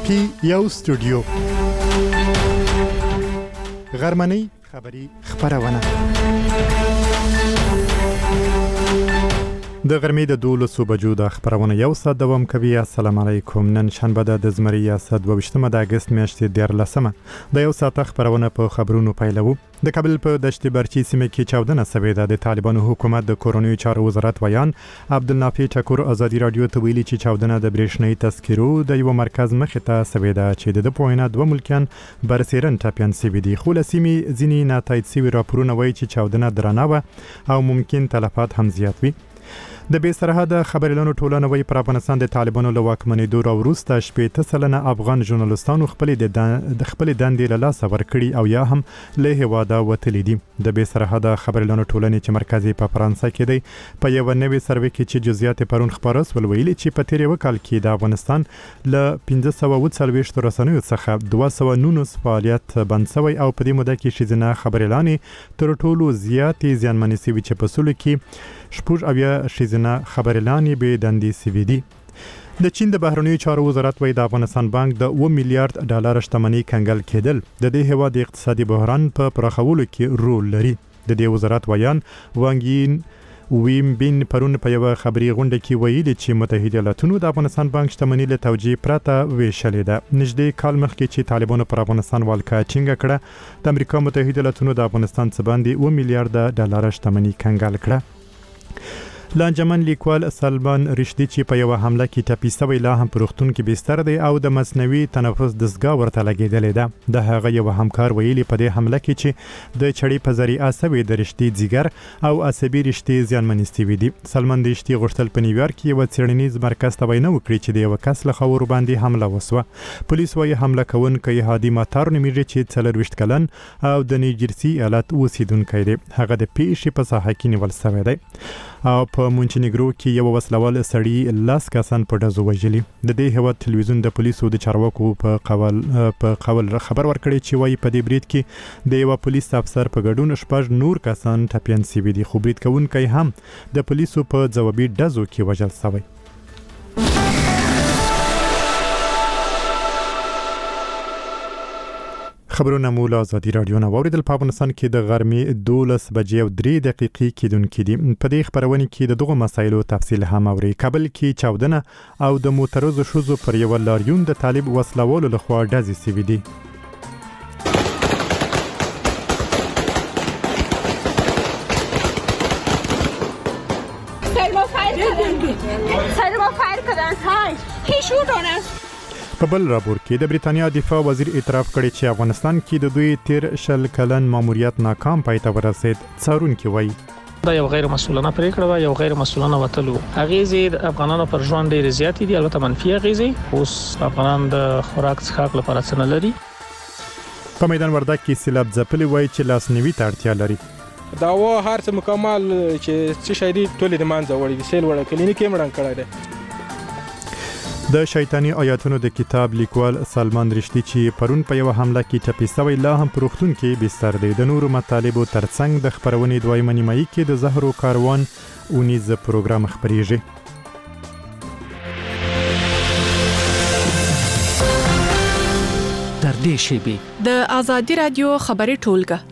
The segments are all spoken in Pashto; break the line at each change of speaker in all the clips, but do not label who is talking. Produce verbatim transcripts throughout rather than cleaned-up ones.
دقیقې یو استودیو غرمنۍ خبری خبرونه د غرمې د دولسو بجو د خبرونه یو ساعت دوام کوي. السلام علیکم. نن شنبه د زمری ریاست دوه ویشتمه د اگست میاشتې دیارلسمه د یو ساعت خبرونه په خبرونو پیلوو. د کابل په دشت برچی سیمه کې چاودنه شوې ده. د طالبانو حکومت د کورونی چارو وزارت ویان عبدالنافع ټکور ازادي رادیو ته ویلي چې چاودنه د برېښنايي تذکرو د یو مرکز مخې ته شوې ده چې د پوینه دوه ملکیان برسېرن ټاپیان سوي دي. خو لسیمې ځینې ناتایید سوي راپورونه وایي چې چاودنه درانه وه او ممکن تلفات هم زیات وي. د بې سرحده خبريالانو ټولنه وایي پر افغانستان د طالبانو له واکمنېدو راوروسته شپېته سلنه افغان ژورنالستانو خپل د خپل دندې له لاسه ورکړي او یا هم له هیواده وتلي دي. د بې سرحده خبريالانو ټولنې چې مرکز په فرانسه کې دی په یو نوې سروې کې چې جزئیات پرون خبره سول ویلي چې په تیر یو کال کې د افغانستان له پنځه سوه اووه څلوېښت رسنیو څخه دوه سوه نولس فعالیت بند شوی او په دې موده کې ښځینه خبريالانې تر ټولو زیاتې زیانمنې شوي چې په سلو کې شپږ اویا ښځینه خبريالانې به دندې سوي دي. د چین د بهرنیو چارو وزارت وایي د افغانستان بانک د اوه میلیارډ ډالر شتمنۍ کنګل کېدل د دې هیواد د اقتصادي بحران په پراخولو کې رول لري. د دې وزارت ویان وانګین ویم بین پرون په یو خبري غونډه کې ویلي چې متحده ایالاتونو د افغانستان بانک شتمنۍ له توجیه پرته ویشلې ده. نږدې کال مخکې چې طالبانو پر افغانستان والکه چینګه کړه د امریکا متحده ایالاتونو د افغانستان څخه باندې اوه میلیارډ ډالر شتمنۍ کنګل کړه. لانجمن لیکوال سلمان رشدي چې په یو حمله کې ټپي شوی لا هم په روغتون کې بستر دی او د مصنوعي تنفس دستګاه ورته لګېدلې ده. د هغه یو همکار ویلي په دې حمله کې چې د چړې په ذریعه شوی د رشدي ځیګر او عصبي رشتې زیانمنې شوي دي. سلمان رشدي غوښتل په نیویارک کې یو څېړنیز مرکز ته وینا وکړي چې د یو کس له خوا ورباندې حمله وسوه. پولیس وايي حمله کوونکی هادي ماتار نومیږي چې څلرویشت کلن او د نیوجرسي ایالت اوسیدونکی دی. هغه د پیښې په ساحه کې نیول شوی دی او په مونټینیګرو کې یو وسلوال سړی لاس کسان په ډزو وژلي. د دې هیواد تلویزیون د پولیسو د چارواکو په قول په قول خبر ورکړی چې وايي په دې برید کې د یو پولیس افسر په ګډون شپږ نور کسان ټپیان شوي دي. خو برید کوونکی هم د پولیسو په ځوابي ډزو کې وژل شوی. خبرونه مو له ازادي رادیو نه واوریدل. په افغانستان کې د غرمې دولس بجې او درې دقیقې کېدونکې دي. په دې خبرونه کې د دغو مسایلو تفصیل هم اوري. کابل کې چاودنه او د موتروزو ښځو پر یو لاریون د طالب وسلوالو لخوا ډزې شوي دي. په بل راپور کې د بریتانیا دفاع وزیر اعتراف کړی چې افغانستان کې د دوی تیر شل کلن ماموریت ناکام پای ته ورسید. څارونکي وایي
دا یو غیر مسؤلانه پریکړه و، یو غیر مسؤلانه وتلو. اغیزې د افغانانو پر ژوند ډېر زیاتې دي، البته منفي اغیزې. اوس افغانان د خوراک څښاک لپاره څه نه لري.
په میدان وردګ کې سیلاب ځپلي وایي چې لاسنیوي ته اړتیا لري.
دا و هر څه مکمل چې څه شي دي ټول د مانځه وړي دي سیل وړه کلینیک یې مړن کړی دی.
د شیطانی آیاتونو د کتاب لیکوال سلمان رشدي چې پرون په یو حمله کې ټپي شوی لا هم په روغتون کې بستر دی. د نورو مطالبو ترڅنګ د خبرونې دویمه نیمایي کې د زهرو کاروان اونیز پروګرام خبرېږي.
تر دې شیبې
د ازادي رادیو خبري ټولګه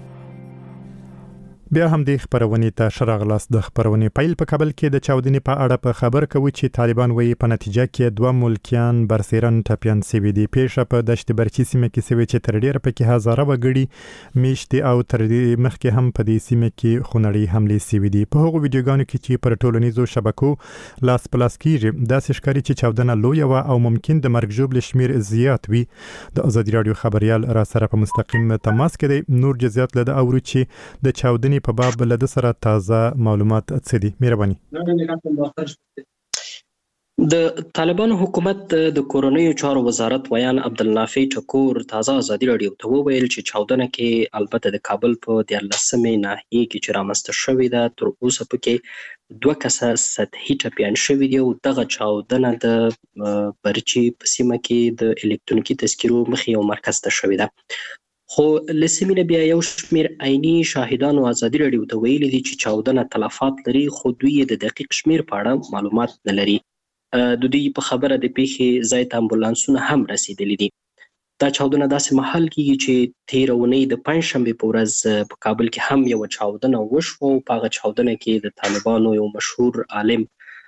بیا هم د خبرونې ته شرغلاس. د خبرونې پیل په کابل کې د چاودنې په اړه په خبر کوي چې طالبان وایي په نتیجه کې دوه ملکیان برسېرن ټپیان شوي دي. پیښه په دشت برچی سیمه کې شوې چې تر ډېره پکې هزاره وګړي میشتې او تر دې مخکې هم په دې سیمه کې خونړۍ حملې شوي دي. په هغو ویډیوګانو کې چې پر ټولنیزو شبکو لاس په لاس کېږي داسې ښکاري چې چاودنه لویه وه او ممکن د مرګ ژوبلې شمېر زیات وي. د ازادي رادیو خبریال را سره په مستقیم تماس کې دی. نور جزئیات له اورو چې د چاودنې په باب له د سره تازه معلومات څه دي. مهرباني.
د طالبانو حکومت د کورونی چارو وزارت ویان عبدالنافع ټکور تازه ازادي رادیو ته وویل چې چاودنه کې البته د کابل په دیارلسمې ناحیې کې چې رامنځته شوې ده تر اوسه پکې دوه کسه سطحي ټپیان شوي دي او دغه چاودنه د برچی په سیمه کې د الکترونیکي تذکرو مخې یو مرکز ته شوې ده. خو لسمینه بیا یو شمیر عیني شاهدانو ازادي رادیو ته ویلي دي چې چاودنه تلفات لري خو دوی د دقیق شمیر په اړه معلومات نه لري. د دوی په خبره د پیښې ځای ته امبولانسونه هم رسیدلي دي. دا چاودنه داسې مهال کېږي چې تېره اونۍ د پنجشنبې په ورځ په کابل کې هم یوه چاودنه وشوه او په هغه چاودنه کې د طالبانو یو مشهور عالم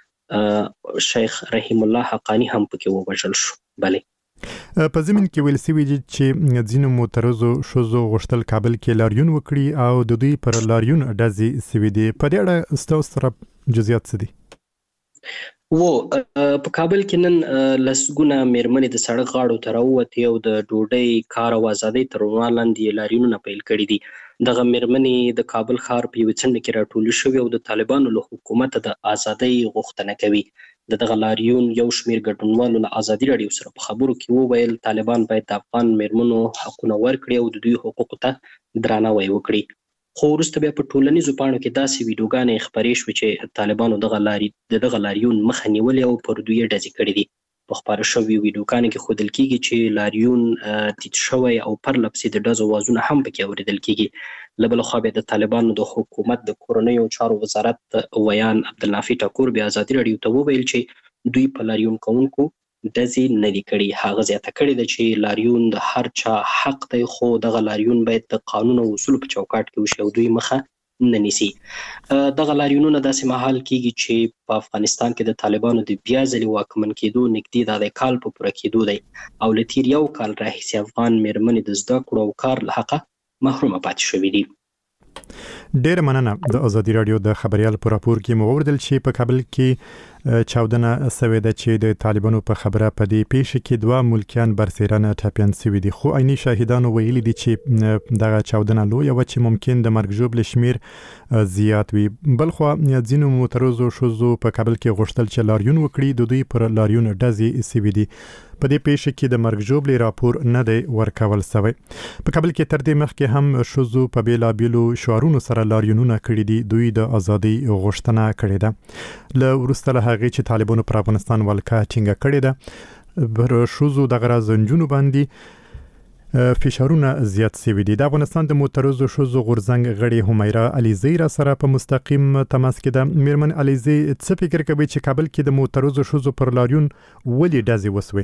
شیخ رحیم الله حقانی هم پکې ووژل شو. بلې
په ضمن کې ویل شوي چې ځینو معترضو ښځو غوښتل کابل کې لاریون وکړي او د دوی پر لاریون ډزې شوي دي. په دې اړه ستاسو سره جزئیات څه دي؟
و په کابل کې نن لسګونه میرمنې د سړک غاړو ته راووتې او د ډوډۍ کار او ازادۍ تر عنوان لاندې لاریونونه پیل کړي دي. دغه میرمنې د کابل ښار په یوې څنډه کې راټولې شوې او د طالبانو له حکومته د ازادۍ غوښتنه کوي. د دغه لاریون یو شمېر ګډونوالو له ازادي راډیو سره په خبرو کې وویل طالبان باید د افغان میرمنو حقونه ورکړي او د دوی حقوقو ته درناوی وکړي. خو وروسته بیا په ټولنیزو پاڼو کې داسې ویډیوګانې خپرې شوې چې طالبانو دغه لاري د دغه لاریون مخه نیولې او پر دوی یې ډزې کړې دي. په خپاره شوي ویډیوګانو کې ښودل کېږي چې لاریون ټیټ شوی او پرله پسې د ډزو اوازونه هم پکې اورېدل کېږي. له بله خوا بیا د طالبانو د حکومت د کورنیو چارو وزارت ویان عبدالنافي ټکور بیا ازادي راډیو ته وویل چې دوی په لاریون کوونکو ډزې نه دي کړي. هغه زیاته کړې ده چې لاریون د هر چا حق دی خو دغه لاریون باید د قانون او اصولو په چوکاټ کې وشي او دوی مخه نه نیسي. دغه لاریونونه داسې مهال کېږي چې په افغانستان کې د طالبانو د بیا ځلې واکمن کېدو نږدې د کال په پوره کېدو دی او له تیر یو کال راهیسې افغان میرمنې د زده کړو او کار له حقه محرومه پاتې شوي دي.
ډېر مننه. د ازادي راډیو د خبريال په راپور کې مو وردل چې په کابل کې چاودنه سوې ده چې د طالبانو په خبره په دې پیښه کې دوه ملکیان برسېرانه ټاپیان سوي دي. خو عیني شاهدانو ویلي دي چې دغه چاودنه لویه وه چې ممکن د مرګ ژوبلې شمیر زیات وي. بلخوا ځینو معترضو ښځو په کابل کې غوښتل چې لاریون وکړي. د دوی پر لاریون ډزې سوي دي. په دې پیښه کې د مرګ ژوبلې راپور نه دی ورکول شوی. په کابل کې تر دې مخکې هم ښځو په بیلابیلو شعارونو سره لاریونونه کړي دي. دوی د ازادۍ غوښتنه کړې ده. له وروسته له هغې چې طالبانو پر افغانستان ولکه ټینګه کړې ده پر ښځو دغه راز نجونو باندې فشارونه زیات شوي دي. د افغانستان د معترضو ښځو غورځنګ غړې همیرا علیزی را سره په مستقیم تماس کې ده. میرمن علیزی څه فکر کوي چې کابل کې د معترضو ښځو پر لاریون ولې ډزې وسوې؟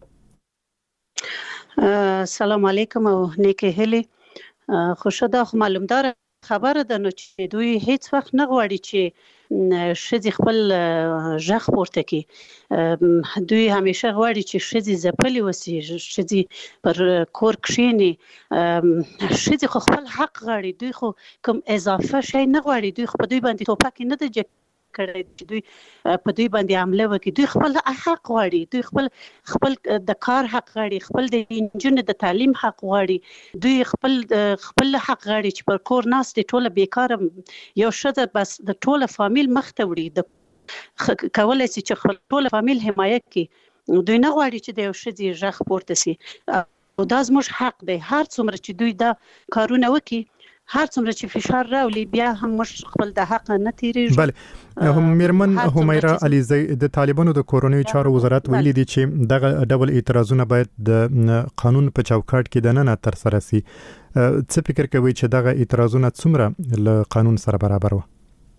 السلام علیکم او نیکه هلي. خوشاله خو معلومدار خبره ده نو چې دوی هیڅ وخت نه غواړي چې ښځې خپل غږ پورته کړي. دوی همیشه غواړي چې ښځې ځپلې وسي، ښځې پر کور کښېني. ښځې خو خپل حق غواړي. دوی خو کوم اضافه شی نه غواړي. دوی خو په دوی باندې ټوپک نه ده کړی چې دوی په دوی باندې حمله وکړي. دوی خپل حق غواړي. دوی خپل خپل د کار حق غواړي، خپل د نجونو د تعلیم حق غواړي. دوی خپل خپل حق غواړي چې پر کور ناستې ټوله بیکاره یو ښځه بس د ټوله فامیل مخ ته وړي، د کولی شي چې خپل ټوله فامیل حمایه کړي. دوی نه غواړي چې د یو ښځې غږ پورته شي او دا زموږ حق دی. هر څومره چې دوی دا کارونه وکړي، هر څومره چې فشار راولي، بیا هم موږ خپل د حق نه تیریږو.
بله میرمن همیرا علیزی، د طالبانو د کورنیو چارو وزارت ویلي دي چې دغه ډول اعتراضونه باید د قانون په چوکاټ کې دننه ترسره شي. څه فکر کوي چې دغه اعتراضونه څومره له قانون سره برابر وو؟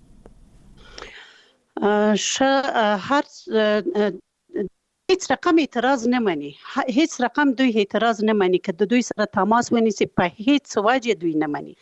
هر هیڅ رقم اعتراض نه مني. هیڅ رقم دوی اعتراض نه مني. که د دوی سره تماس ونیسي په هیڅ وجه دوی نه مني.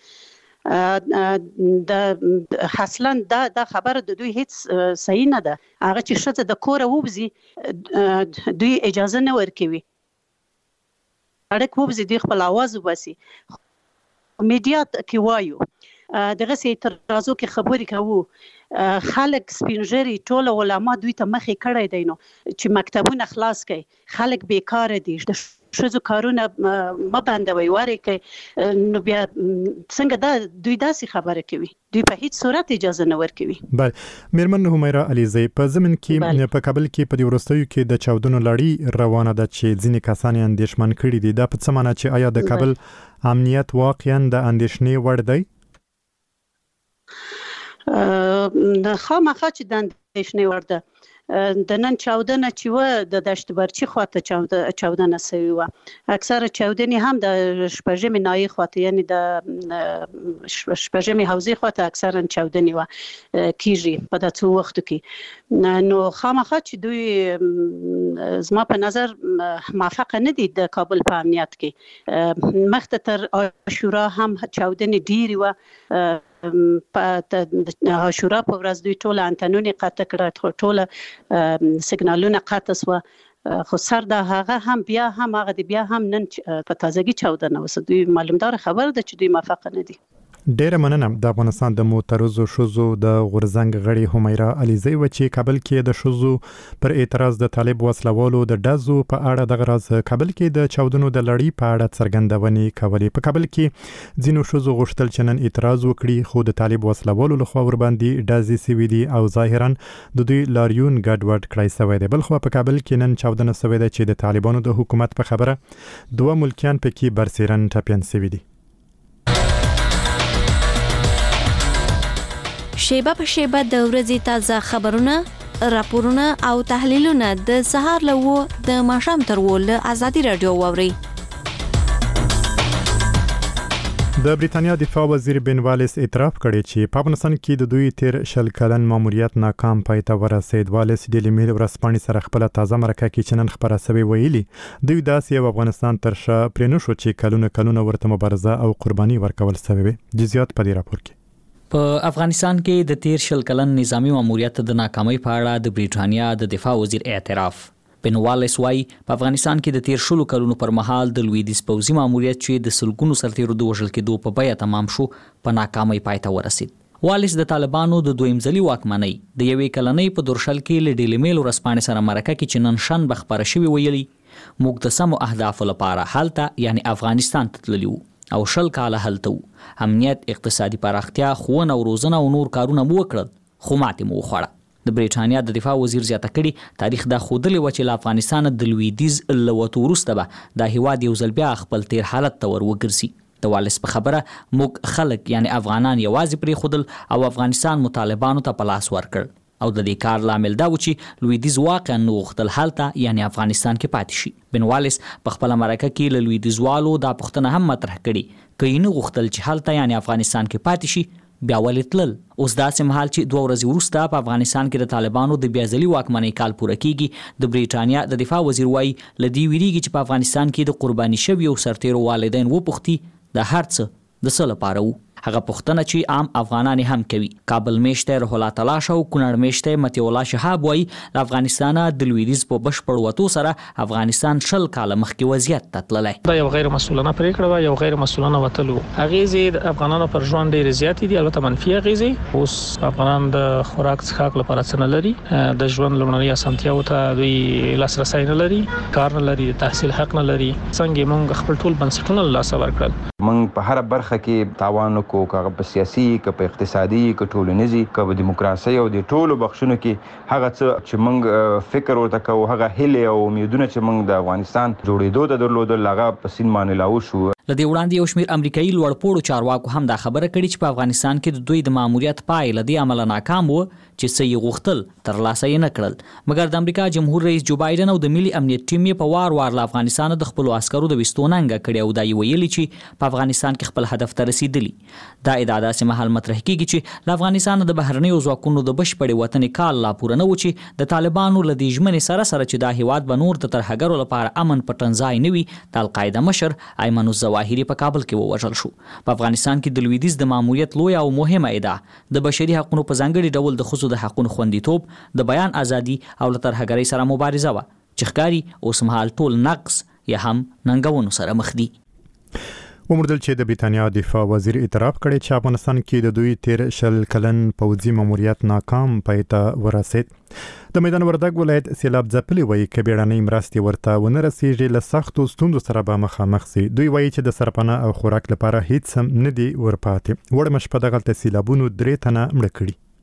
د اصلا دا دا خبره د دوی هیڅ صحیح نه ده. هغه چې ښځه د کوره ووځي دوی اجازه نه ورکوي. سړک ووځي دوی خپل اواز وباسي. میډیا کې وایو دغه سي اعتراضو کې خبرې کوو. خلک سپینږیري ټول علما دوی ته مخې کړی دی نو چې مکتبونه خلاص کړي. خلک بیکاره دي. د ښځو کارونه مه بندوي، ورې کوي. نو بیا څنګه دا دوی داسې خبره کوي؟ دوی په هیڅ صورت اجازه نه ورکوي.
بله میرمن همیرا علیزی، په ضمن کې په کابل کې په دې وروستیو کې د چاودنو لړۍ روانه ده چې ځینې کسان یې اندېښمن کړي دي. دا په څه معنی چې آیا د کابل امنیت واقعا د اندېښنې وړ دی؟
د خامخا چې د اندېښنې وړ ده. د نن چاودنه چې و د دشت برچی خواته چاودنه سوی و. اکثر چاودنې هم د شپږمې ناحیې خواته یعنی د شپږمې حوزې خواته اکثرا چاودنې و کیږي په دغه وختو کې. نو خامخا چې دوی زما په نظر موافق نه دي د کابل په امنیت کې. مخته تر عاشورا هم چاودنې ډېرې و. په عاشورا په ورځ دوی ټول انتنونه قطع کړه، ټول سیګنالونه قطع شو، خو سر د هغه هم بیا هم هغه دی بیا هم نن په تازګي چاودنه وسه. دوی معلومدار خبر ده چې دوی موافق نه دي.
ډیره مننه. د افغانستان د معترضو شوزو د غورزنګ غړي همیرا علیزی و چې کابل کې د شوزو پر اعتراض د طالب وسلوالو د ډزو په اړه د غراز کابل کې د چاودنو د لړۍ په اړه څرګندونې کولې. په کابل کې ځینو شوزو غوښتل چې نن اعتراض وکړي، خو د طالب وسلوالو لخوا ور باندې ډزې سوي دي او ظاهرا د دوی لاریون ګډوډ کړی شوی دی. بل خو په کابل کې نن چاودنه شوې ده چې د طالبانو د حکومت په خبره دوه ملکیان پکې برسیرن ټپیان شوي دي.
شیبه په شیبه د ورځې تازه خبرونه، راپورونه او تحلیلونه د سهار له و د ماښام تر و له ازادي رادیو واورئ.
د بریټانیا دفاع وزیر بن والیس اعتراف کړی چې په افغانستان کې د دوی تیر شل کلن ماموریت ناکام پای ته ورسید. والیس ډیلی میل ورځپاڼې سره خپل تازه مرکه کې چې نن خبره شوې ویلي دوی داسې یو افغانستان تر شا پرې نه شو چې کلونه کلونه ورته مبارزه او قرباني ورکول شوې وي. جزئیات په دې راپور کې.
په افغانستان کې د تیر شل کلن نظامی ماموریت د ناکامۍ په اړه د بریټانیا د دفاع وزیر اعتراف. بن والیس وايي په افغانستان کې د تیر شلو کلونو پر مهال د لویدیځ پوځي ماموریت چې د سلګونو سرتیرو د وژل کېدو په بیه تمام شو په ناکامۍ پای ته ورسید. والیس د طالبانو د دویم ځلي واکمنۍ د یوې کلنۍ په دورشل کې له ډیلی میل ورځپاڼې سره مرکه کې چې نن شنبه خبره شوې ویلي موږ د سمو اهدافو لپاره هلته یعنی افغانستان ته تللي وو او شل کاله هلته وو. امنیت، اقتصادي پراختیا، ښوونه او روزنه او نور کارونه مو وکړل خو ماتې مو وخوړه. د بریټانیا د دفاع وزیر زیاته کړي تاریخ دا ښودلی و چې له افغانستانه د لویدیځ له وتو وروسته به دا هیواد یو ځل بیا خپل تیر حالت ته ور وګرځي. د والیس په خبره موږ خلک یعنی افغانان یوازې پرېښودل او افغانستان مطالبانو ته په لاس ورکړ او د دې کار لامل دا و چې لویدیځ واقعا نه غوښتل هلته یعنی افغانستان کې پاتې شي. بن والیس په خپله مرکه کې له لویدیځوالو دا پوښتنه هم مطرح کړې که یې نه غوښتل چې هلته یعنی افغانستان کې پاتې شي بیا ولې تلل. اوس داسې مهال چې دوه ورځې وروسته په افغانستان کې د طالبانو د بیا ځلي واکمنۍ کال پوره کیږي د بریټانیا د دفاع وزیر وایي له دې ویریږي چې په افغانستان کې د قرباني شویو سرتیرو والدین وپوښتي د هر څه د څه لپاره وو. هغه پوښتنه چې عام افغانان هم کوي. کابل میشته روح الله تعالی شو کونړ میشته متي الله شهاب وایي د افغانستان د لویدیځ په بشپړ وتو سره افغانستان شل کاله مخکې وضعیت ته تللی.
دا یو غیر مسؤلانه پریکړه و، یو غیر مسؤلانه وتلو. اغیزې د افغانانو پر ژوند ډېرې زیاتې دي، البته منفي اغیزې. اوس افغانان د خوراک څښاک لپاره څه نه لري، د ژوند لومړنۍ اسانتیاوو ته دوی لاسرسی نه لري، کار نه لري، د تحصیل حق نه لري. څنګه موږ خپل ټول بنسټونه له لاسه ورکړل.
موږ په هر برخه کې تاوان کو کاغه په سیاسي که په اقتصادي که ټولنیزي که په دیموکراسي او د ټولو بخښونو کې هغه څه چې موږ فکر ورته کوو هغه هیله او امیدونه چې موږ د افغانستان جوړېدو ته درلودل هغه په سین باندې لاو شو.
لدې وړاندې یو شمېر امریکایي لوړپوړو چارواکو هم دا خبره کړې چې په افغانستان کې د دوی د ماموریت پای له دې امله ناکام و چې څه یې غوښتل ترلاسه یې نه کړل. مګر د امریکا جمهور رئیس جو بایدن او د ملي امنیت ټیم یې په وار وار له افغانستان د خپلو عسکرو د ویستو ننګه کړې او دا یې ویلي چې په افغانستان کې خپل هدف ته رسیدلي. دا ادعا داسې مهال مطرح کیږي چې له افغانستان د بهرنیو ځواکونو د بشپړې وطنې کال لا پوره نه و چې د طالبانو له دې ژمنې سره سره چې دا هیواد به نور د ترهګرو لپاره امن پټنځای نه وي د القاعده مشر ایمن الظواهري په کابل کې ووژل شو. په افغانستان کې د لویدیځ د ماموریت لویه او مهمه ادعا د بشري حقوقو په ځانګړي ډول د ښځو د حقوقو خوندیتوب، د بیان ازادي او له ترهګرۍ سره مبارزه وه چې ښکاري اوس مهال ټول نقص یا هم ننګونو سره مخ دي.
ومردل چې د بریټانیا دفاع وزیر اعتراف کړی چې افغانستان کې د دوی تیر شل کلن پوځي ماموریت ناکام پای ته ورسید. د میدان وردګ ولایت سیلاب ځپلي وایي که بیړنۍ مرستې ورته ونه رسیږي له سختو ستونزو سره به مخامخ سي. دوی وایي چې د سرپناه او خوراک لپاره هیڅ هم نه دي ورپاتې. وړمه شپه دغلته سیلابونو درې تنه مړه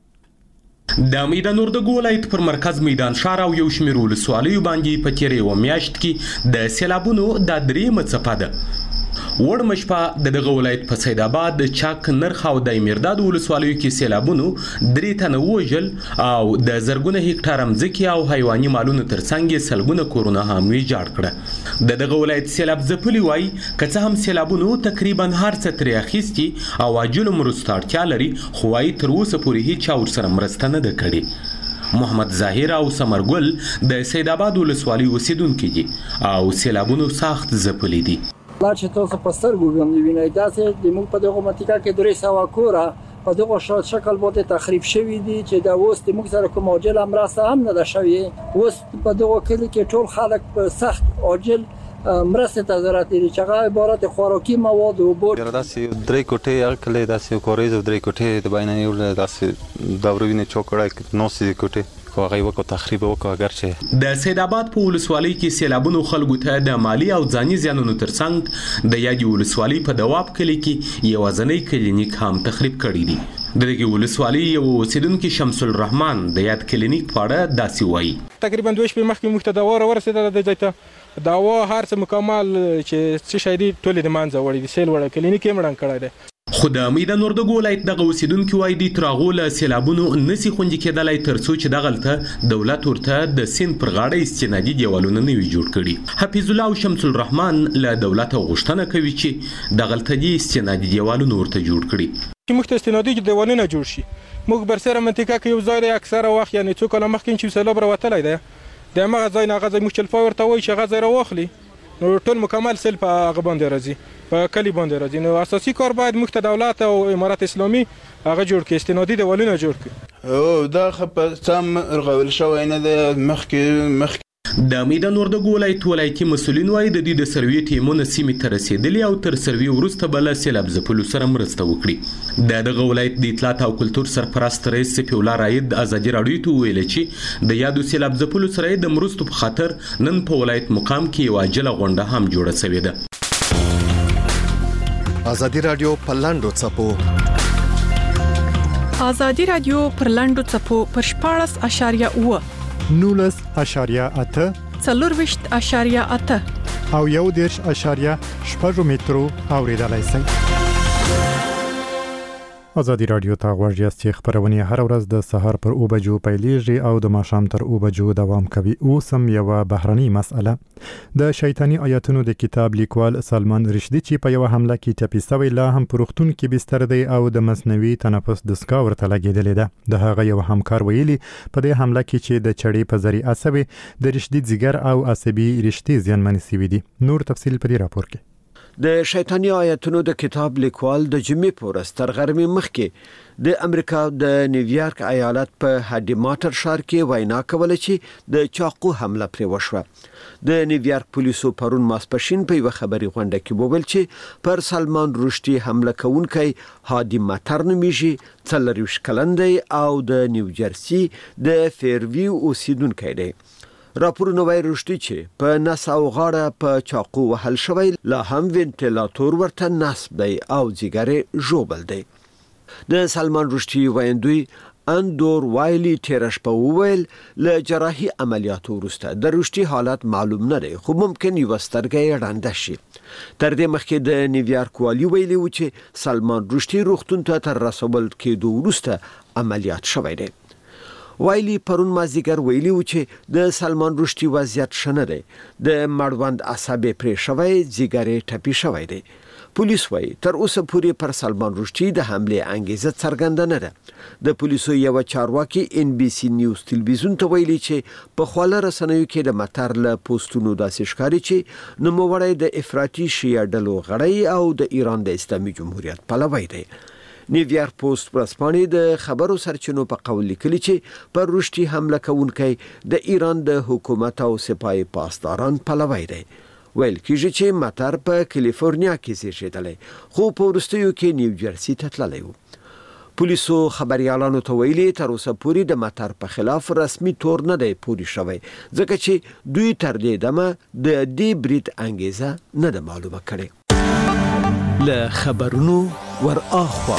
کړي.
د میدان وردګ ولایت پر مرکز میدان ښار او یو شمېر ولسوالیو باندې په تېرې یوه میاشت کې د سیلابونو دا درېیمه څپه ده. وړ مشپه د دغه ولایت په سید آباد چاک نرخ او د میرداد ولسوالیو کې سیلابونو درې تنه وژل او د زرګونه هکټار ځمکې او حیواني مالونو ترڅنګ سلګونه کورونه هم ویجاړ کړه. د دغه ولایت سیلاب ځپلي وای که هم سیلابونو تقریبا هر څه ترې اخیستي او عاجل مرستو اړتیا لري خو وايي تر اوسه پورې هیڅ ورسره مرسته نه ده کړې. محمد ظاهر او سمرګل د سید آباد ولسوالۍ اوسیدونکي دي او سیلابونو سخت ځپلي دي.
لا چې تاسو په سترګو وینئ داسې د موږ په دغه منطقه کې درې سوه کوره په دغه شکل باندې تخریب شوي دي چې دا اوس د موږ سره کوم عاجل مرسته هم نه ده شوې. اوس په دغه کلي کې ټول خلک په سخت عاجل مرسته ته ضرورت لري چې هغه عبارت خوراکي مواد او اوبه
داسې درې کوټې هرکله داسې کورېز او درې کوټې د باندې یو داسې داوروینه چوکړه نو سې کوټې خو هغه وکړو تخریب وکړو اگر چې
د سید آباد په ولسوالۍ کې سیلابونو خلکو ته د مالی او ځاني زیانونو ترڅنګ د یادې ولسوالۍ په دواب کلي کې یو ځنۍ کلینیک هم تخریب کړی دی. د دغه ولسوالۍ یو اوسیدونکو شمس الرحمن د یاد کلینیک په اړه داسې وایي.
تقریبا دوه شپې مخکې موږ ته دوا راورسېده د ځای ته دوا هر څه مکمل چې څه شی دي ټول د منځه وړي دي سیل وړه کلینیک یې مړن کړی دی.
خو د میدان وردګو ولایت دغه اوسیدونکو وایي د تراغو له سیلابونو نسی خوندي کېدلای ترڅو چې دغلته دولت ورته د سیند پر غاړه استنادي دیوالونه نه وي جوړ کړي. حفیظ الله او شمس الرحمن له دولت غوښتنه کوي چې دغلته دي استنادي دیوالونه ورته جوړ کړي.
چې موږ ته استنادي دیوالونه جوړ شي. موږ برسره منطقه کې یو ځای دی اکثره وخت یعنی څو کاله مخکې چې سیلاب راوتلی دی د هماغه ځای نه هغه ځای موږ چلفا ورته وایي چې هغه ځای راواخلي نو ټول مکمل سیل په هغه باندې راځي په کلي باندې راځي. نو اساسي کار باید موږ ته دولت او امارت اسلامي هغه جوړ کړي استنادي دیوالونه جوړ کړي.
او دا خو سم رغول شوی نه ده مخکې مخکې
د میدان وردګو ولایت ولایتي مسؤلین وایي د دې د سروي ټیمونه سیمې ته رسېدلي او تر سروي وروسته به له سیلاب ځپلو سره مرسته وکړي. د دغه ولایت د اطلاعات او کلتور سرپرست رئیس سفي الله رائد ازادي راډیو ته وویل چې د یادو سیلاب ځپلو سره د مرستو په خاطر نن په ولایت مقام کې یوه عاجله غونډه هم جوړه شوې ده.
ازادي راډیو په لاندو څپو
ازادي راډیو پر لاندو څپو پر شپاړس اشاریه اوه
نولس اشاریه اته
څلورویشت اشاریه اته
او یو دېرش اشاریه شپږ مترو اوریدلای شئ. ازادي راډیو ته غوږ یاست چې خبرونه هر ورځ د سهار پر او بجو پیلېږي او د ماښام تر او بجو دوام کوي. اوس هم یوه بهرنۍ مسأله د شیطانی آیاتونو د کتاب لیکوال سلمان رشدي چې په یوه حمله کې ټپي شوی لا هم په روغتون کې بستر دی او د مصنوعي تنفس دستګاه ورته لګېدلې ده. د هغه یو همکار ویلي په دې حمله کې چې د چړې په ذریعه شوی د رشدي ځیګر او عصبي رشتې زیانمن شوي دي. نور تفصیل په دې راپور کې.
د شیطانی آیاتونو د کتاب لیکوال د جمعې په ورځ تر غرمې مخکې د امریکا د نیویارک ایالت په هډی ماټر ښار کې وینا کوله چې د چاقو حمله پرې وشوه. د نیویارک پولیسو پرون ماسپښین په یو خبري غونډه کې وویل چې پر سلمان رشدي حمله کوونکی هادي ماټر نومیږي، څلرویشت کلن دی او د نیوجرسي د فیرویو اوسیدونکی دی. راپورونه وايي رشدي چې په نس او غاړه په چاقو وهل شوی لا هم وینټیلاتور ورته نصب دی او ځیګر ژوبل دی. د سلمان رشدي ویندوی اندور وایلی تیرش په وویل له جراحي عملیاتو وروسته د رشدي حالت معلوم نه دی خو ممکن یو سترګې ړنده شي. تر دې مخکې د نیویارک والی ویلي و چې سلمان رشدي روغتون ته تر رسول کېدو وروسته عملیات شوی دی. وایلی پرون مازیګر ویلی و چې د سلمان رشدي وضعیت ښه نه دی، د مړوند عصبې پرې شوی، ځیګر ټپي شوی دی. پولیس وایي تر اوسه پورې پر سلمان رشدي د حملې انګیزه څرګنده نه ده. د پولیسو یو چارواکي ان بي سي نیوز تلویزیون ته ویلي چې په خواله رسنیو کې د مټر له پوسټونو داسې ښکاري چې نوموړی د افراطي شیعه ډلو غړی او د ایران د اسلامي جمهوریت پلوی دی. نیویارک پوسټ ورځپاڼې د خبرو سرچینو په قول لیکلي چې پر رشدي حمله کوونکی د ایران د حکومت او سپاه پاسداران پلوی دی. ویل کېږي چې ماټر په کالیفورنیا کې زیږېدلی خو په وروستیو کې نیوجرسي ته تللی و. پولیسو خبريالانو ته ویلي تر اوسه پورې د ماټر په خلاف رسمي تور نه دی پوري شوی ځکه چې دوی تر دې دمه د دې برید انګیزه نه ده معلومه کړې.
له خبرونو ور اخوا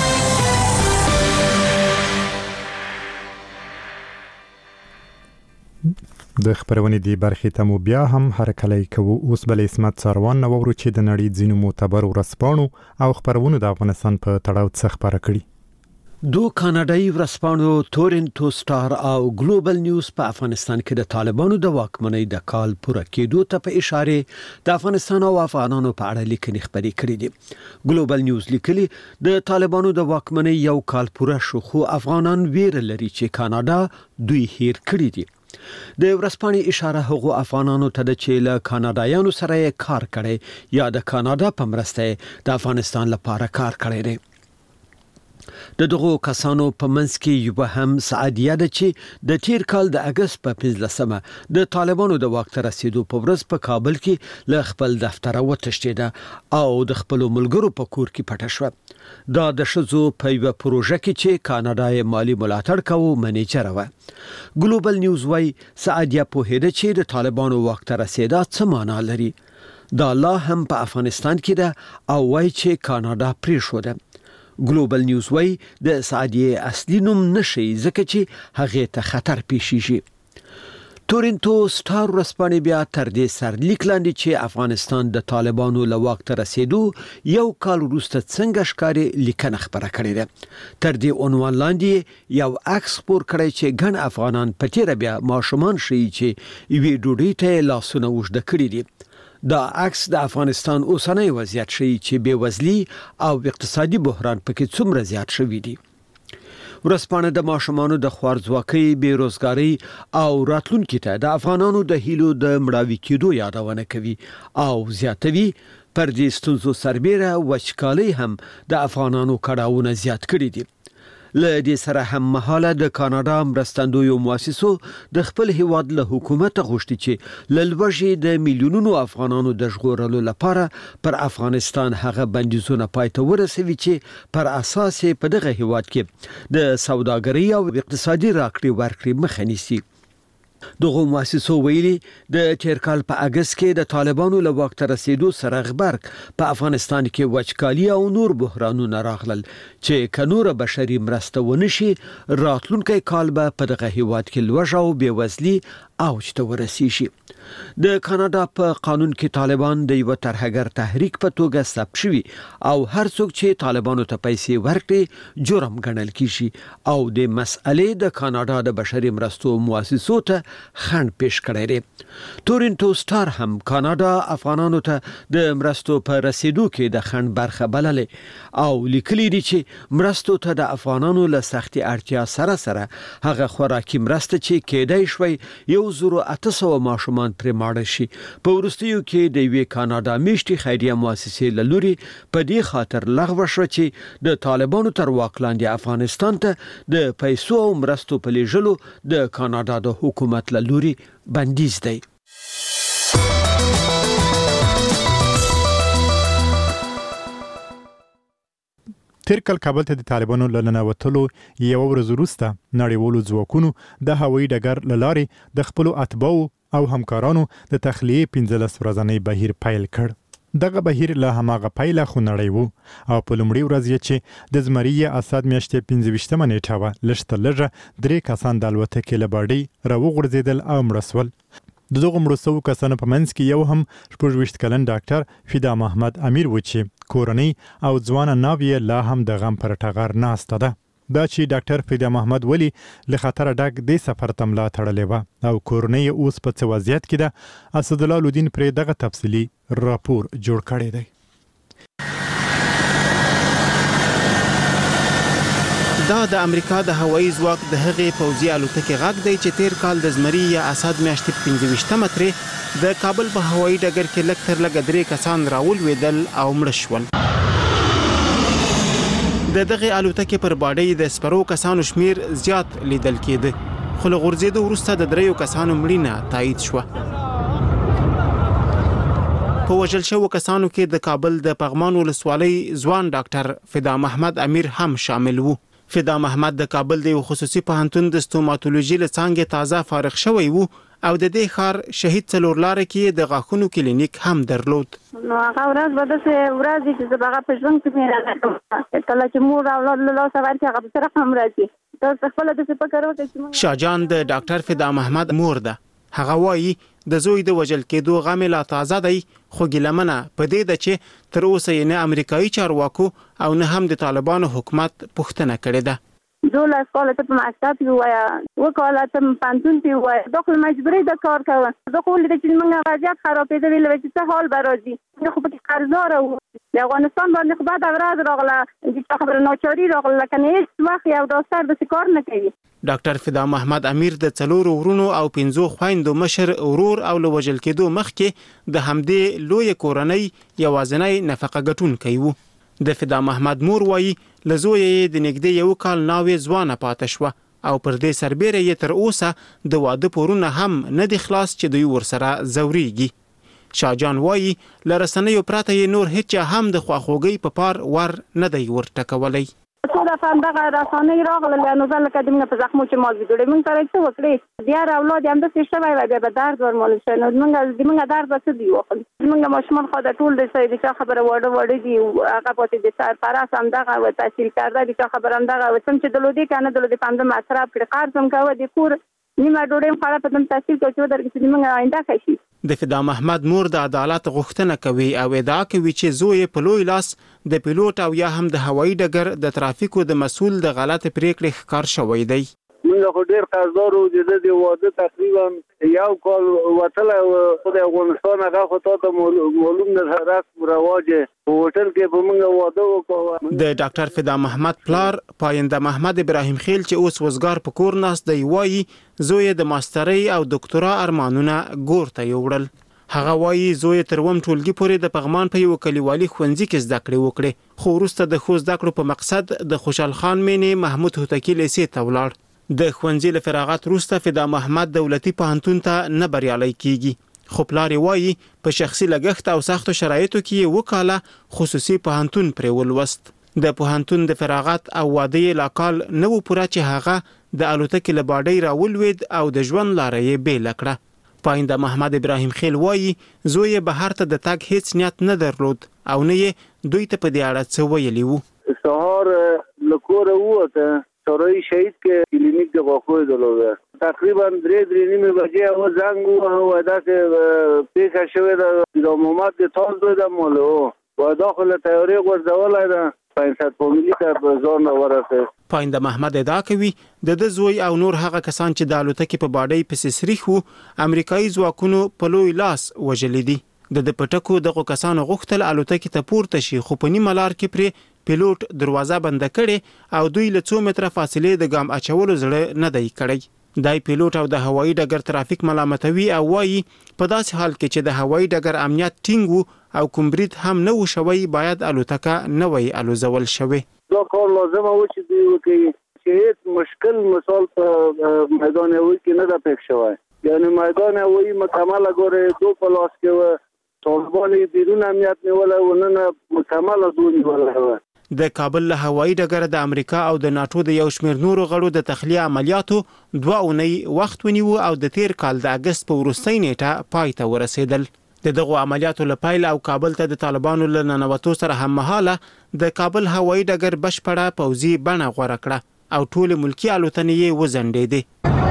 د خبرونې دی برخې ته مو بیا هم هرکلی کوو. اوس بل اسمت ساروان نو ورو چې د نړۍ ځینو معتبر ورسپانو او خبرونو د افغانستان په تړاو څخه خبره کړي.
دو کاناډایي ورسپانو تورنټو سټار او ګلوبل نیوز په افغانستان کې د طالبانو د واکمنۍ د کال پوره کېدو ته په اشاره د افغانستان او افغانانو په اړه لیکنې خبرې کړې دي. ګلوبل نیوز لیکلي د طالبانو د واکمنۍ یو کال پوره شو خو افغانان ویره لري چې کاناډا دوی هیر کړی دي. د ورسپانې اشاره هغو افغانانو ته د چې له کاناډایانو سره کار کړي یا د کاناډا په مرسته د افغانستان لپاره کار کړی دی. د دغو کسانو په منځ کې یو هم سعادیه ده چې د تیر کال د اگست په پنځلسمه د طالبانو د واک ته رسیدو په ورځ په کابل کې له خپل دفتر وتښتېده او د خپل ملګرو په کور کې پټه شوه. دا د شذو په یو پروژه کې چې کاناډا یې مالی ملاتړ کوي منیجر و. ګلوبل نیوز وايي سعادیه په هده چې د طالبانو واک ته رسیدا څه معنا لري. دا لا هم په افغانستان کې ده او وايي چې کاناډا پرې شو ده. ګلوبل نیوز وايي د سعادیه اصلي نوم نشي ځکه چې هغه ته خطر پیښیږي. تورنټو سټار ورسپانې بیا تر دې سرلیک لاندې چې افغانستان د طالبانو له واک ته رسیدو یو کال وروسته څنګه ښکاري لیکنه خبره کړې ده. تر دې عنوان لاندې یو عکس خپور کړی چې ګڼ افغانان په تیر بیا ماشومان شي چې یوې ډوډۍ ته لاسونه وژده کړي دي. دا عکس د افغانستان اوسنۍ وضعیت ښیي چې بېوزلي او اقتصادي بحران پکې څومره زیات شوی دی. ورسپانه د ماشومانو د خوارځواکۍ، بیروزګارۍ او راتلونکي ته د افغانانو د هیلو د مړاوي کېدو یادونه کوي او زیاتوي پر دې ستونزو سربېره وچکالۍ هم د افغانانو کړاوونه زیات کړي دي. له دې سره هم مهاله د کاناډا مرستندویو مؤسسو د خپل هیواد له حکومت غوښتي چې له لوږې د میلیونونو افغانانو د ژغورلو لپاره پر افغانستان هغه بندیزونه پای ته ورسوي چې پر اساس په دغه هیواد کې د سوداګرۍ او اقتصادي راکړې ورکړې مخه نیسي. دغه مؤسسو ویلي د تیر کال په اگست کې د طالبانو له واک ته رسیدو سره غبرګ په افغانستان کې وچکالي او نور بحرانونه راغلل چې کنوره بشري مرسته ونشي راتلونکي کال به په دغه هیواد کې لوږه او بېوزلي اوج ته ورسیږي. د کاناډا په قانون کې طالبان د یو ترهګر تحریک په توګه ثبت شوي او هر څوک چې طالبانو ته پیسې ورکړي جرم ګڼل کیږي او د مسئلې د کاناډا د بشري مرستو مؤسسو ته خنډ پیښ کړی دی. تورنټو سټار هم کاناډا افغانانو ته د مرستو په رسیدو کې د خنډ برخه بللې او لیکلي دي چې مرستو ته د افغانانو له سختي اړتیا سره سره هغه خوراکي مرسته چې کېدای شوی یو زرو اته سوه ماشومان پرې ماړه شي. په وروستیو کې د یوې کاناډا میشتي خیریه مؤسسې له لوري په دې خاطر لغوه شوه چې د طالبانو تر واک لاندې افغانستان ته د پیسو او مرستو په لیږلو د کاناډا د حکومت له لوري بندیز دی.
تیر کال کابل ته د طالبانو له ننوتلو یو ورځ وروسته نړیوالو ځواکونو د هوایي ډګر له لارې د خپلو اتباعو او همکارانو د تخلیې پنځلس ورځنی بهیر پیل کړ. دغه بهیر له هماغه پیله خو نړۍ وو او په لومړي ورځ یې چې د زمري اسد میاشتې پنځه ویشتمه نیټه وه لږ تر لږه درې کسان د الوتکې له باډۍ راوغورځېدل او مړه سول. د دغو مړو سوو کسانو په منځ کې یو هم شپږ ویشت کلن ډاکټر فدا محمد امیر و چې کورنۍ او ځوانه ناو یې لا هم د غم پر ټغر ناسته ده. دا چې ډاکټر فدا محمد ولی له خطره ډک دې سفر ته ملا تړلې وه او کورنۍ اوس په څه وضعیت کې ده. اسدالله لودین پرې دغه تفصیلي راپور جوړ کړی دی.
دا د امریکا د هوایي ځواک د هغې پوځي الوتکې غږ دی چې تیر کال د زمري یا اسد میاشتې پنځه ویشتمه ترې د کابل په هوایي ډګر کې لږ تر لږه درې کسان راولوېدل او مړه شول. د دغې الوتکې پر باډۍ د سپرو کسانو شمیر زیات لیدل کېده خو له غورځېدو وروسته د دریو کسانو مړینه تایید شوه. په وژل شوو کسانو کې د کابل د پغمان ولسوالۍ ځوان ډاکټر فدا محمد امیر هم شامل وو. فدا محمد د کابل د خصوصي پوهنتون د ستوماتولوژي له څانګې تازه فارغ شوی وو او د دې ښار شهید څلور لارې کې د غاښونو کلینیک هم درلود.
نو هغه ورځ به داسې ورځ وي چې زه به هغه په ژوند کې مې راغلم کله چې مور او اولاد له لاسه ورکړي هغه به سره هم راځي. دا خپله داسې فکر وکړئ چې
شاهجان د ډاکټر فدا محمد مور ده. هغه وایي د زوی د وژل کېدو غم لا تازه دی، خو ګیلمنه په دې ده چې تر اوسه یې نه امریکایي چارواکو او نه هم د طالبانو حکومت پوښتنه کړې ده.
دولس کاله ته په مکتب کې وایه، اوه کاله ته په پوهنتون کې وایه، دا خو مجبوري ده کار کوه. دا خو ولیده چې زموږ وضعیت خرابېدلی وی چې څه حال به راځي. زه خو پکې قرضداره وم، د افغانستان باندې خو بده ورځ راغله، د چا خبره ناچاري راغله، لکه نه هېڅ وخت یو ډاکټر داسې کار نه کوي.
ډاکټر فدا محمد امیر د څلورو ورونو او پنځو خویندو مشر ورور او له وژل کېدو مخکې د همدې لویې کورنۍ یوازینی نفقه ګټونکی و. د فدا محمد مور وایي له زویه یې د نږدې یو کال ناوې ځوانه پاته شوه او پر دې سربیره یې تر اوسه د واده پورونه هم نه دي خلاص چې دوی ورسره ځورېږي. شاهجان وایي له رسنیو پرته یې نور هیڅ هم د خواخوږۍ په پار ور نه دی ورټکولی.
څو دفعه همدغه رسنۍ راغلل، نو زه لکه د موږ په زخمو چې مالګې جوړوي، موږ سره څه وکړې؟ د هر اولاد یې همداسې شوی وی، بیا به درد ورمالوم شوی، نو موږ د موږ درد به څه دي واخلي؟ زموږ ماشومان خو د ټول د چا خبره واړه واړه دي، هغه پاتې د سرپرست همدغه و، تحصیل کرده د چا خبره همدغه و، څوم چې د لودي که نه د لودي پنځه مصرف کړي، قرض هم کوه، د کور نیمه ډوډۍ هم خوړه، په دم تحصیل کوي چې ودرېږي چې زموږ آینده ښه شي.
د فدا محمد مور د عدالت غوښتنه کوي او ادعا کوي چې زوی په لوی لاس د پیلوټ او یا هم د هوایي ډګر د ترافیکو د مسؤل د غلط پریکړې ښکار شوی دی.
موږ خو ډېر قرضدار وو، د د واده تقریبا یو کال وتلی و، خو د افغانستان هغه خو تا ته معلوم نه رسم رواج په هوټل کې به موږ واده وکړو.
د ډاکټر فدا محمد پلار پاینده محمد ابراهیم خیل چې اوس وزګار په کور ناست دی وایي زوی د ماسترۍ او دکتورا ارمانونه ګور ته یوړل. هغه وایي زوی تر اووم ټولګي پورې د پغمان په یو کلیوالي ښوونځي کې زده کړې وکړې، خو وروسته د ښو زده کړو په مقصد د خوشحال خان مینې محمود هوتکي لیسې ته ولاړ. د ښوونځي له فراغت وروسته فدا محمد دولتي پوهنتون ته نه بریالی کیږي، خو پلار یې وایي په شخصي لګښت او سختو شرایطو کې یې اووه کاله خصوصي پوهنتون پرې ولوست. د پوهنتون د فراغت او واده یې لا کال نه و پوره چې هغه د الوتکې له باډۍ راولوید او د ژوند لاره یې بېله کړه. پاینده محمد ابراهیم خیل وایي زوی یې بهر ته د تګ هیڅ نیت نه درلود او نه یې دوی ته په دې اړه څه ویلي وو.
سهار له کوره ووته، سرای شهید کې کلینیک د غاښونو درلوده، تقریبا درې درې نیمې بجې هوا زنګ ووهه و داسې پیښه شوې ده، د محمد د تاز دوی ده مالو و داخل تیارې غورځولی ده، پنځه فامیلي ته په ځان ورسېد.
پاینده محمد ادعا کوي د ده زوی او نور هغه کسان چې د الوتکې په باډۍ پسې سریښ وو امریکایي ځواکونو په لوی لاس وژلي دي. د د پټکو دغو کسانو غوښتل الوتکې ته پورته شي، خو په نیمه لار کې پرې پیلوټ دروازه بنده کړې او دوی له څو متره فاصلې د ګام اچولو زړه نه دی کړی. دای پیلوټ او د هوایي ډګر ترافیک ملامتوي او وایي په داسې حال کې چې د هوایي ډګر امنیت ټینګ وو او کوم برید هم نه و شوی باید الوتکه نه وای الوزول شوی.
دا کار لازمه و چې دوی وکړي چې هیڅ مشکل مثال په میدان هوایي کې نه ده پېښ شوی، یعنی میدان هوایي مکمله ګوره دو په لاس کې و، طالبان یې بیرون امنیت نیولی و، نن مکمله دو نیولی و.
د کابل له هوایي ډګره د امریکا او د ناټو د یو شمېر نورو غړو د تخلیه عملیاتو دوه اونۍ وخت ونیو او د تیر کال د اګست په وروستۍ نیټه پای ته ورسېدل. د دغو عملیاتو له پیل او کابل ته د طالبانو له ننوتو سره هممهاله د کابل هوایي ډګر بشپړه پوځي بڼه غوره کړه او ټول ملکی الوتنې یې وځنډېدې.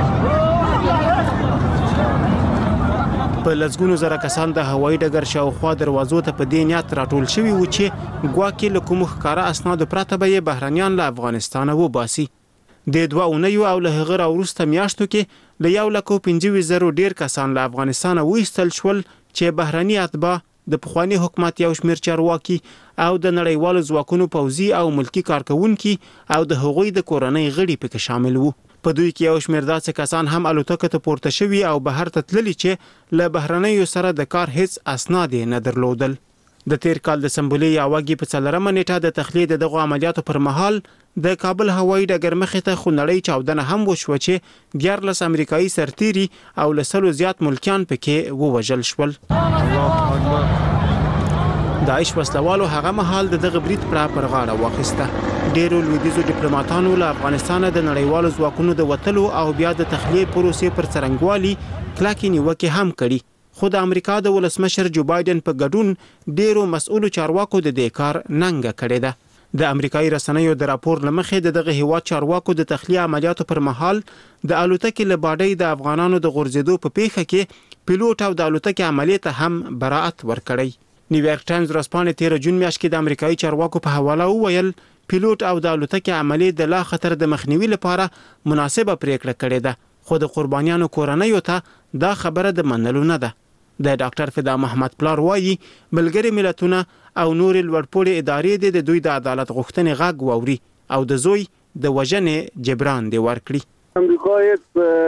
په لسګونو زره کسان د هوایي ډګر شاوخوا دروازو ته په دې نیت راټول شوي وو چې ګواکې له کومو ښکاره اسنادو پرته به یې بهرنیان له افغانستانه وباسي. د دوه اونیو او له هغه راوروسته میاشتو کې له یو لکو پنځه ویشت زرو ډېر کسان له افغانستانه وایستل شول چې بهرني اتباع، د پخواني حکومت یو شمېر چارواکي او د نړیوالو ځواکونو پوځي او ملکي کارکوونکي او د هغوی د کورنۍ غړي پکې شامل وو. په دوی کې یو شمېر داسې کسان هم الوتکه ته پورته شوي او بهر ته تللي چې له بهرنیو سره د کار هیڅ اسناد یې نه درلودل. د تیر کال د سنبلې یا واګي په څلورمه نیټه د تخلیه د دغو عملیاتو پر مهال د کابل هوایي ډګر مخې ته خونړۍ چاودنه هم وشوه چې دیارلس امریکایي سرتیري او له سلو زیات ملکیان پکې ووژل شول. داعش وسلوالو هغه مهال د دغه برید پړه پر غاړه واخیسته. ډیرو لویدیځو ډیپلوماټانو له افغانستانه د نړیوالو ځواکونو د وتلو او بیا د تخلیه پروسې پر څرنګوالي کلکې نیوکې هم کړي، خو د امریکا د ولسمشر جو بایدن په ګډون ډیرو مسؤلو چارواکو د دې کار ننګه کړې ده. د امریکایي رسنیو د راپور لمخې د دغه هیواد چارواکو د تخلیه عملیاتو پر مهال د الوتکې له باډۍ د افغانانو د غورځېدو په پیښه کې پیلوټ او د الوتکې عملې ته هم براءت ورکړی. نیویارک ټایمز ورځپاڼې تیر جون میاشت کې د امریکایي چارواکو په حواله وویل پیلوټ او د الوتکې عملې د لا خطر د مخنیوي لپاره مناسبه پریکړه کړې ده، خو د قربانیانو کورنیو ته دا خبره د منلو نه ده. د ډاکټر فدا محمد پلار وایي ملګري ملتونه او نورې لوړپوړې ادارې د دوی د عدالت غوښتنې غږ واوري او د زوی د وژنې جبران دی ورکړي.
امریکا یک